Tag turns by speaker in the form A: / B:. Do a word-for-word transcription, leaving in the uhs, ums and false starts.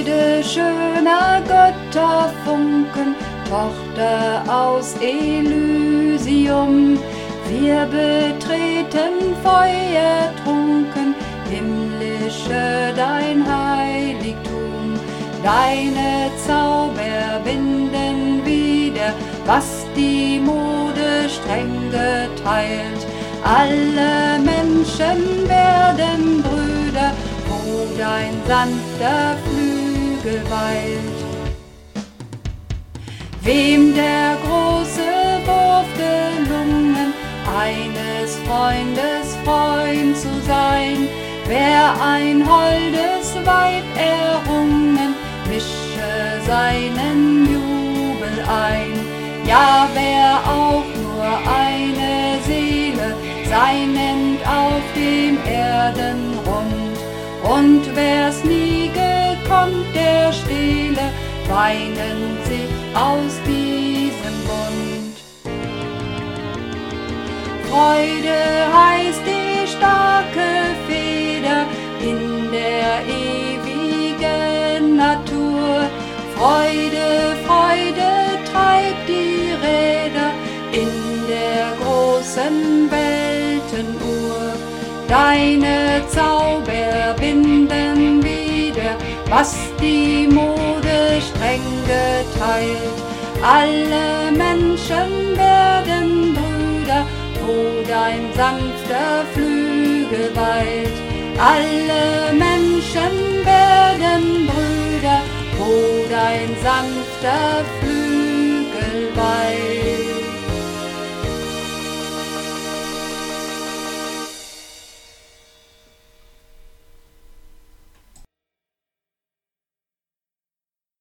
A: Freude schöner Götterfunken, Tochter aus Elysium. Wir betreten feuertrunken, himmlische dein Heiligtum. Deine Zauber binden wieder, was die Mode streng geteilt. Alle Menschen werden Brüder, wo dein sanfter Flügel weilt. Wem der große Wurf gelungen, eines Freundes Freund zu sein, wer ein holdes Weib errungen, mische seinen Jubel ein. Ja, wer auch nur eine Seele sein nennt auf dem Erdenrund, und wer's nie gekonnt, der stehle weinend sich aus diesem Bund. Freude heißt die starke Feder in der ewigen Natur. Freude, Freude treibt die Räder in der großen Weltenuhr. Deine Zauber binden wieder, was die Mode streng geteilt. Alle Menschen werden Brüder, wo dein sanfter Flügel weilt. Alle Menschen werden Brüder, wo dein sanfter Flügel weilt.